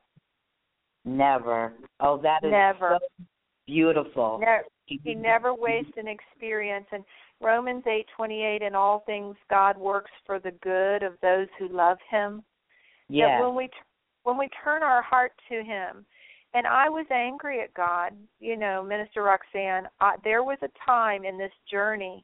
D: Never. Oh, that is
C: never.
D: so beautiful.
C: Never. He never wastes an experience. And Romans eight twenty-eight, in all things God works for the good of those who love him.
D: Yeah.
C: That when we when we turn our heart to him, and I was angry at God, you know, Minister Roxanne, I, there was a time in this journey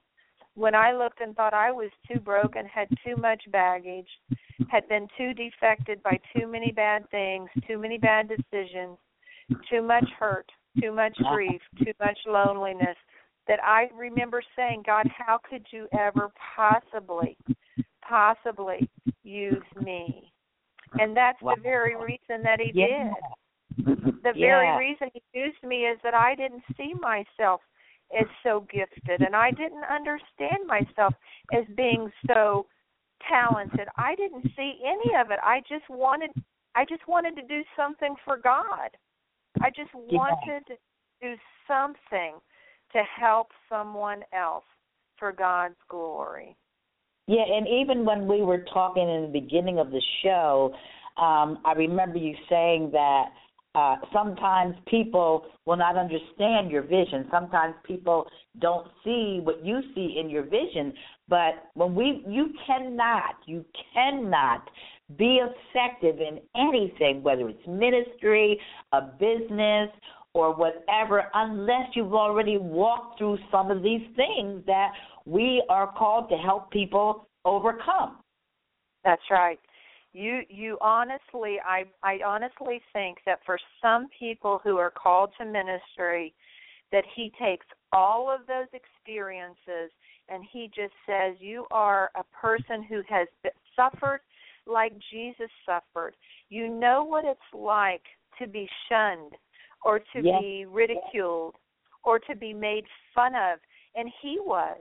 C: when I looked and thought I was too broken, had too much baggage, had been too defected by too many bad things, too many bad decisions, too much hurt, too much grief, too much loneliness, that I remember saying, God, how could you ever possibly, possibly use me? And that's wow. the very reason that he yeah. did. The yeah. very reason he used me is that I didn't see myself as so gifted, and I didn't understand myself as being so talented. I didn't see any of it. I just wanted I just wanted to do something for God. I just wanted yeah. to do something to help someone else for God's glory.
E: Yeah, and even when we were talking in the beginning of the show, um, I remember you saying that uh, sometimes people will not understand your vision. Sometimes people don't see what you see in your vision. But when we, you cannot, you cannot be effective in anything, whether it's ministry, a business, or whatever, unless you've already walked through some of these things that we are called to help people overcome.
C: That's right. You you honestly, I, I honestly think that for some people who are called to ministry, that he takes all of those experiences and he just says, you are a person who has suffered like Jesus suffered. You know what it's like to be shunned or to yes. be ridiculed or to be made fun of. And he was.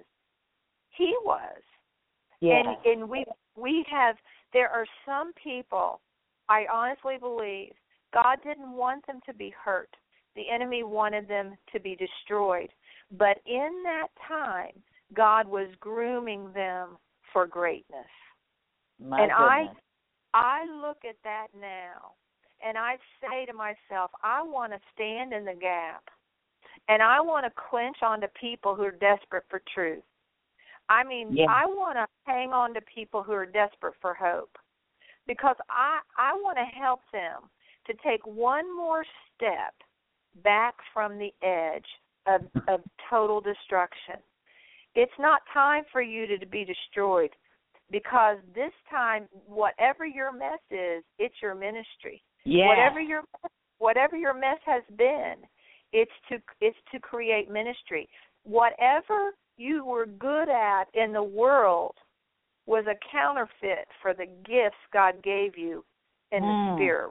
C: He was. Yes. And and we we have, there are some people, I honestly believe, God didn't want them to be hurt. The enemy wanted them to be destroyed. But in that time, God was grooming them for greatness.
E: My
C: and
E: goodness.
C: I I look at that now, and I say to myself, I want to stand in the gap, and I want to clinch onto people who are desperate for truth. I mean, yeah. I want to hang on to people who are desperate for hope, because I, I want to help them to take one more step back from the edge of, of total destruction. It's not time for you to, to be destroyed, because this time, whatever your mess is, it's your ministry.
E: Yeah.
C: Whatever your whatever your mess has been, it's to it's to create ministry. Whatever you were good at in the world was a counterfeit for the gifts God gave you in
E: mm.
C: the spirit.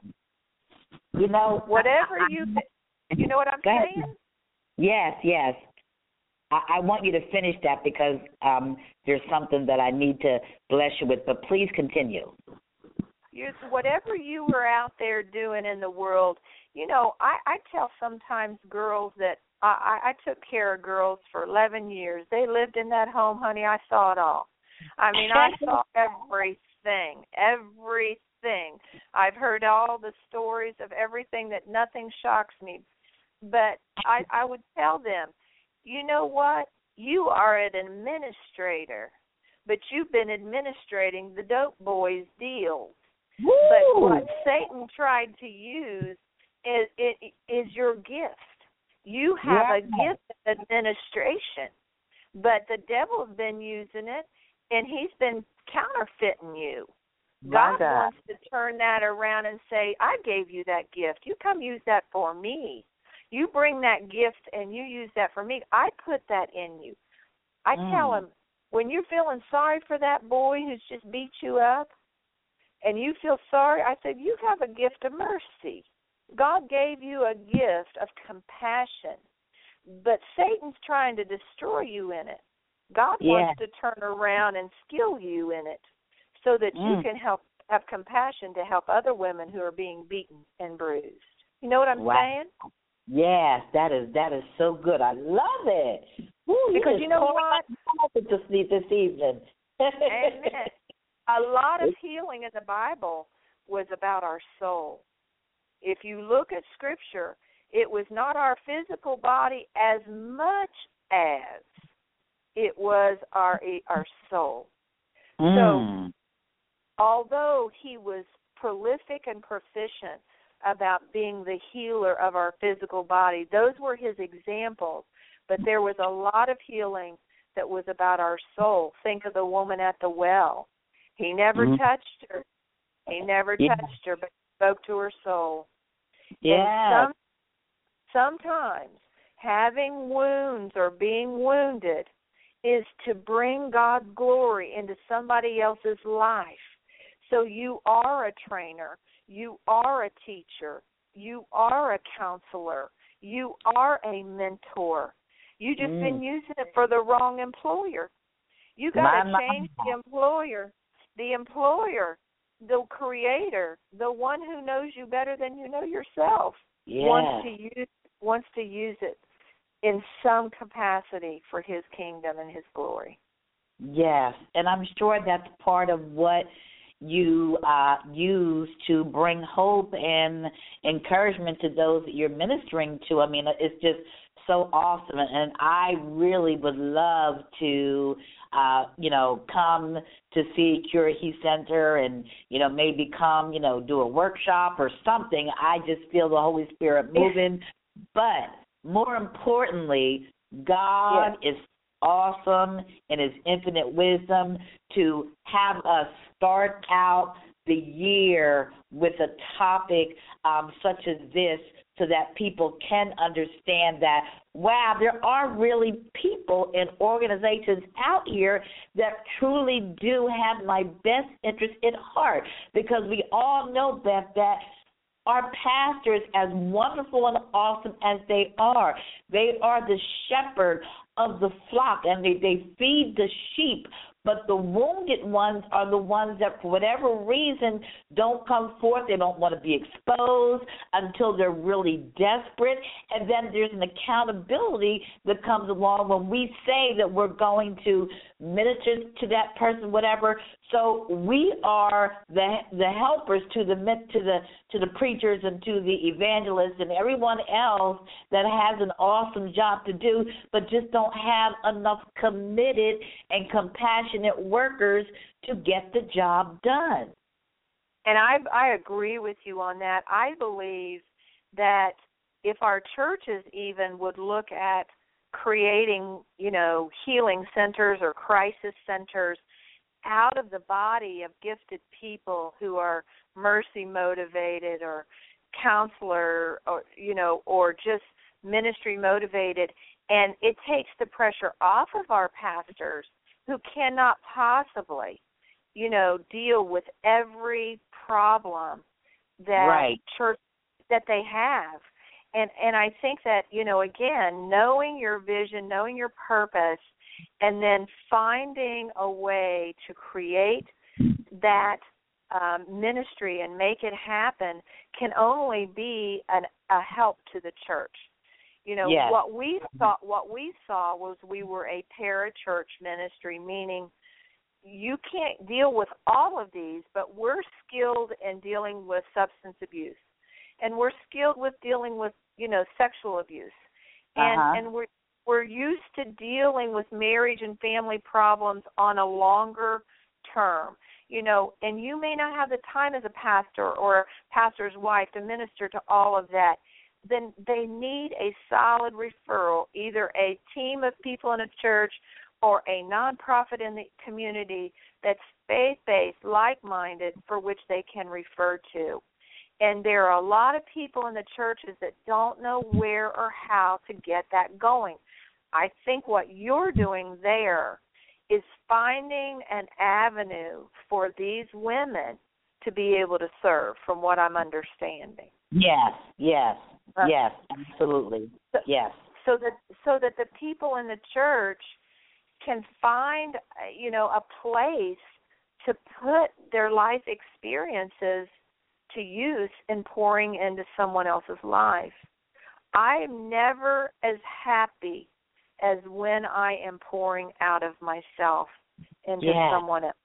E: You know,
C: whatever you you know what I'm saying?
E: Yes, yes. I, I want you to finish that because um, there's something that I need to bless you with, but please continue.
C: You, whatever you were out there doing in the world, you know, I, I tell sometimes girls that I, I took care of girls for eleven years. They lived in that home, honey. I saw it all. I mean, I saw everything, everything. I've heard all the stories of everything, that nothing shocks me. But I, I would tell them, you know what? You are an administrator, but you've been administrating the dope boys' deals.
E: Woo!
C: But what Satan tried to use is it is your gift. You have
E: yeah.
C: a gift of administration, but the devil's been using it, and he's been counterfeiting you. God,
E: God
C: wants to turn that around and say, I gave you that gift. You come use that for me. You bring that gift and you use that for me. I put that in you. I
E: mm.
C: tell him, when you're feeling sorry for that boy who's just beat you up, and you feel sorry, I said, you have a gift of mercy. God gave you a gift of compassion, but Satan's trying to destroy you in it. God
E: yeah.
C: wants to turn around and skill you in it so that
E: mm.
C: you can help have compassion to help other women who are being beaten and bruised. You know what I'm
E: wow.
C: saying?
E: Yes, that is that is so good. I love it. Woo,
C: because you know what?
E: To sleep this evening.
C: Amen. A lot of healing in the Bible was about our soul. If you look at Scripture, it was not our physical body as much as it was our our soul.
E: Mm.
C: So, although he was prolific and proficient about being the healer of our physical body, those were his examples. But there was a lot of healing that was about our soul. Think of the woman at the well. He never
E: mm-hmm.
C: touched her. He never
E: yeah.
C: touched her, but spoke to her soul.
E: Yeah.
C: Some, sometimes having wounds or being wounded is to bring God's glory into somebody else's life. So you are a trainer. You are a teacher. You are a counselor. You are a mentor. You just mm. been using it for the wrong employer. You got to change the employer. The employer, the creator, the one who knows you better than you know yourself,
E: yeah.
C: wants to use wants to use it in some capacity for his kingdom and his glory.
E: Yes, and I'm sure that's part of what you uh, use to bring hope and encouragement to those that you're ministering to. I mean, it's just so awesome, and I really would love to, uh, you know, come to see Cure He Center and, you know, maybe come, you know, do a workshop or something. I just feel the Holy Spirit moving. But more importantly, God yes. is awesome in his infinite wisdom to have us start out the year with a topic um, such as this so that people can understand that, wow, there are really people and organizations out here that truly do have my best interest at heart, because we all know that that our pastors, as wonderful and awesome as they are, they are the shepherd of the flock, and they, they feed the sheep. But the wounded ones are the ones that, for whatever reason, don't come forth. They don't want to be exposed until they're really desperate. And then there's an accountability that comes along when we say that we're going to minister to that person, whatever. So we are the the helpers to the to the to the preachers and to the evangelists and everyone else that has an awesome job to do, but just don't have enough committed and compassionate workers to get the job done.
C: And I I agree with you on that. I believe that if our churches even would look at creating, you know, healing centers or crisis centers out of the body of gifted people who are mercy motivated or counselor or, you know, or just ministry motivated, and it takes the pressure off of our pastors who cannot possibly, you know, deal with every problem that
E: right.
C: church that they have. And and I think that, you know, again, knowing your vision, knowing your purpose, and then finding a way to create that um, ministry and make it happen can only be an, a help to the church. You know,
E: yes.
C: what we saw what we saw was we were a parachurch ministry, meaning you can't deal with all of these, but we're skilled in dealing with substance abuse. And we're skilled with dealing with, you know, sexual abuse. And
E: uh-huh.
C: and we're we're used to dealing with marriage and family problems on a longer term. You know, and you may not have the time as a pastor or a pastor's wife to minister to all of that. Then they need a solid referral, either a team of people in a church or a nonprofit in the community that's faith-based, like-minded, for which they can refer to. And there are a lot of people in the churches that don't know where or how to get that going. I think what you're doing there is finding an avenue for these women to be able to serve, from what I'm understanding.
E: Yes, yes,
C: uh,
E: yes, absolutely,
C: so,
E: yes.
C: So that so that the people in the church can find, you know, a place to put their life experiences to use in pouring into someone else's life. I am never as happy as when I am pouring out of myself into
E: yeah.
C: someone else.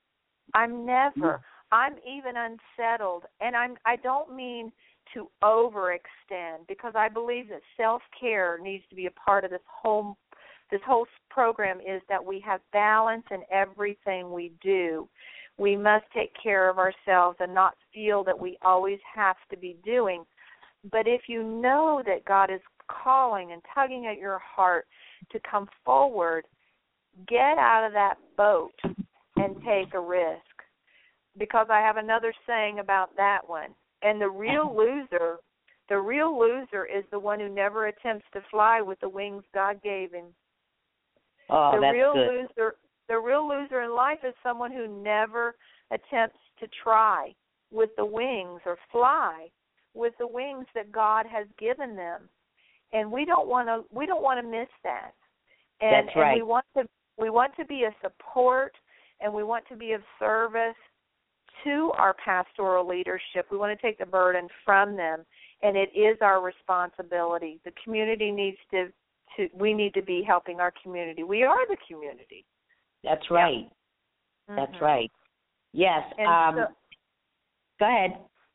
C: I'm never. I'm even unsettled, and I'm. I don't mean to overextend, because I believe that self-care needs to be a part of this whole. This whole program is that we have balance in everything we do. We must take care of ourselves and not feel that we always have to be doing. But if you know that God is calling and tugging at your heart to come forward, get out of that boat and take a risk. Because I have another saying about that one. And the real loser, the real loser is the one who never attempts to fly with the wings God gave him.
E: Oh,
C: the
E: that's
C: real
E: good.
C: loser, the real loser in life is someone who never attempts to try with the wings or fly with the wings that God has given them. And we don't want to we don't want to miss that. And,
E: That's right.
C: and we want to we want to be a support, and we want to be of service to our pastoral leadership. We want to take the burden from them, and it is our responsibility. The community needs to, to we need to be helping our community. We are the community.
E: That's right.
C: Yeah.
E: That's
C: mm-hmm.
E: right. Yes.
C: And
E: um,
C: so,
E: go ahead.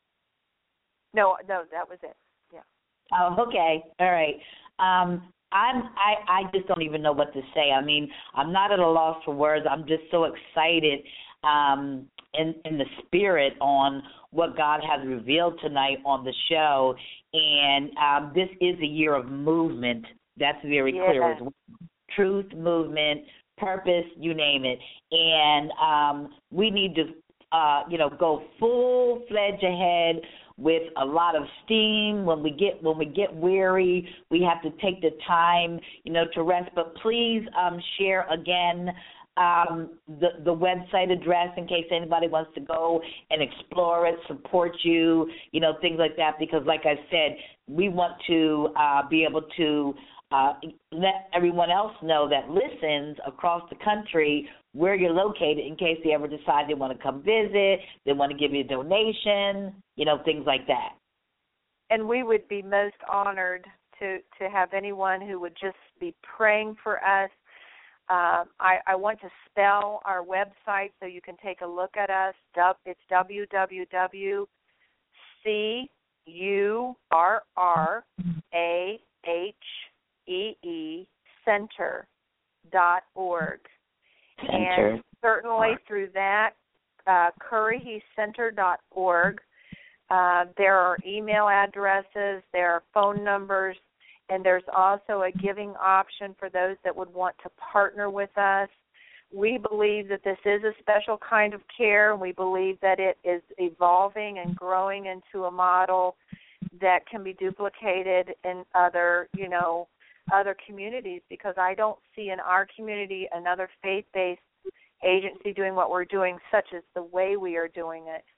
C: No, no, that was it. Yeah.
E: Oh, okay. All right. Um, I'm. I. I just don't even know what to say. I mean, I'm not at a loss for words. I'm just so excited um, in in the spirit on what God has revealed tonight on the show, and um, this is a year of movement. That's very
C: yeah.
E: clear as well. Truth, movement, purpose, you name it, and um, we need to, uh, you know, go full fledged ahead with a lot of steam. When we get when we get weary, we have to take the time, you know, to rest. But please um, share again um, the the website address in case anybody wants to go and explore it, support you, you know, things like that. Because, like I said, we want to uh, be able to uh, let everyone else know that listens across the country where you're located in case they ever decide they want to come visit, they want to give you a donation, you know, things like that.
C: And we would be most honored to, to have anyone who would just be praying for us. Uh, I, I want to spell our website so you can take a look at us. It's w w w dot c u r r a h e e center dot org.
E: Center.
C: And certainly through that, uh, curry heath center dot org, uh, there are email addresses, there are phone numbers, and there's also a giving option for those that would want to partner with us. We believe that this is a special kind of care, and we believe that it is evolving and growing into a model that can be duplicated in other, you know, other communities, because I don't see in our community another faith-based agency doing what we're doing, such as the way we are doing it.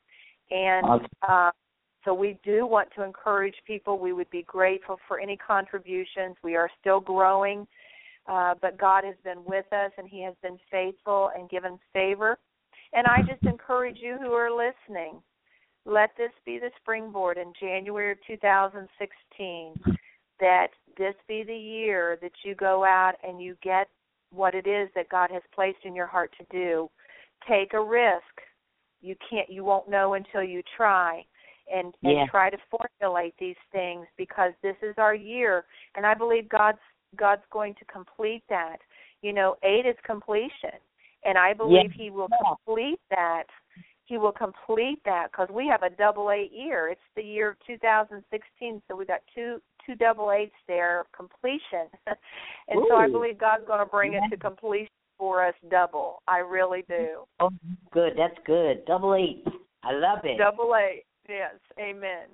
C: And uh, so we do want to encourage people. We would be grateful for any contributions. We are still growing, uh, but God has been with us, and he has been faithful and given favor. And I just encourage you who are listening, let this be the springboard in January of two thousand sixteen, that this be the year that you go out and you get what it is that God has placed in your heart to do. Take a risk. You can't, you won't know until you try, and, and
E: yeah.
C: try to formulate these things, because this is our year, and I believe God's God's going to complete that. You know, eight is completion, and I believe
E: yeah.
C: he will complete that. He will complete that, because we have a double eight year. It's the year of two thousand sixteen, so we got two two double eights there of completion. And
E: Ooh.
C: So I believe God's going to bring yeah. it to completion for us double. I really do.
E: Oh, good. That's good. Double eight. I love it.
C: Double eight. Yes. Amen.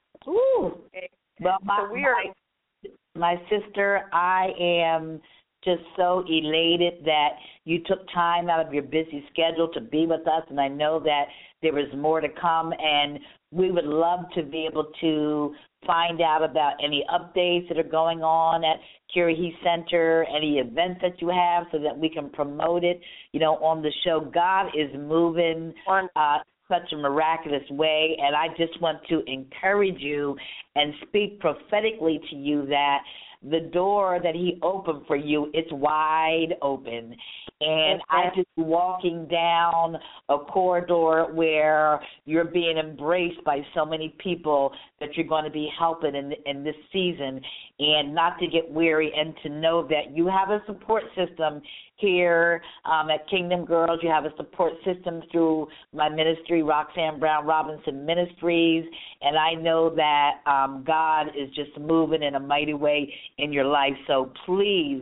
E: Ooh.
C: Amen.
E: Well, my,
C: so we are.
E: My, my sister, I am just so elated that you took time out of your busy schedule to be with us, and I know that there is more to come, and we would love to be able to find out about any updates that are going on at Curry Heath Center, any events that you have, so that we can promote it, you know, on the show. God is moving uh, such a miraculous way, and I just want to encourage you and speak prophetically to you that the door that he opened for you, it's wide open. And I'm just walking down a corridor where you're being embraced by so many people that you're going to be helping in, in this season, and not to get weary, and to know that you have a support system here um, at Kingdom Girls. You have a support system through my ministry, Roxanne Brown Robinson Ministries, and I know that um, God is just moving in a mighty way in your life. So please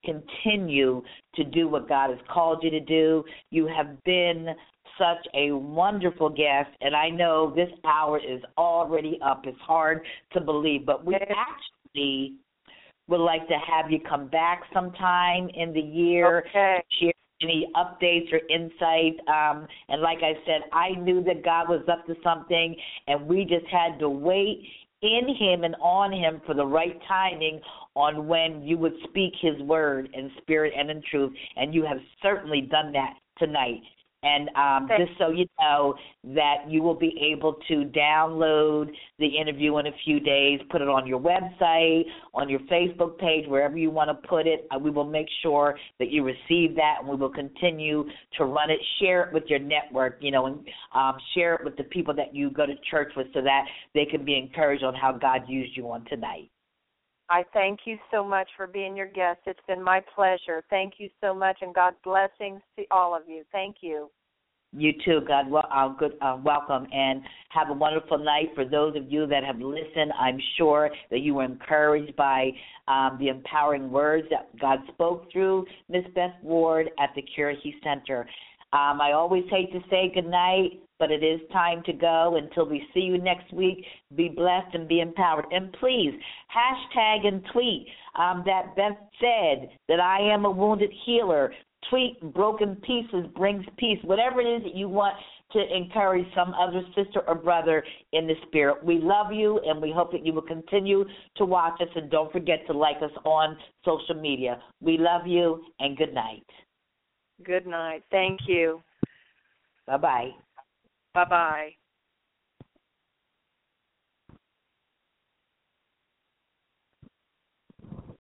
E: continue to do what God has called you to do. You have been such a wonderful guest, and I know this hour is already up. It's hard to believe, but we actually would like to have you come back sometime in the year,
C: okay.
E: share any updates or insight. Um, and like I said, I knew that God was up to something, and we just had to wait in him and on him for the right timing on when you would speak his word in spirit and in truth, and you have certainly done that tonight. And um, just so you know that you will be able to download the interview in a few days, put it on your website, on your Facebook page, wherever you want to put it. Uh, we will make sure that you receive that, and we will continue to run it. Share it with your network, you know, and um, share it with the people that you go to church with so that they can be encouraged on how God used you on tonight.
C: I thank you so much for being your guest. It's been my pleasure. Thank you so much, and God's blessings to all of you. Thank you.
E: You too. God, well, uh, good, uh, welcome, and have a wonderful night. For those of you that have listened, I'm sure that you were encouraged by um, the empowering words that God spoke through Miss Beth Ward at the Curacy Center. Um, I always hate to say good night, but it is time to go. Until we see you next week, be blessed and be empowered. And please, hashtag and tweet um, that Beth said that I am a wounded healer. Tweet broken pieces brings peace. Whatever it is that you want to encourage some other sister or brother in the spirit. We love you, and we hope that you will continue to watch us. And don't forget to like us on social media. We love you, and good night.
C: Good night. Thank you.
E: Bye-bye.
C: Bye-bye.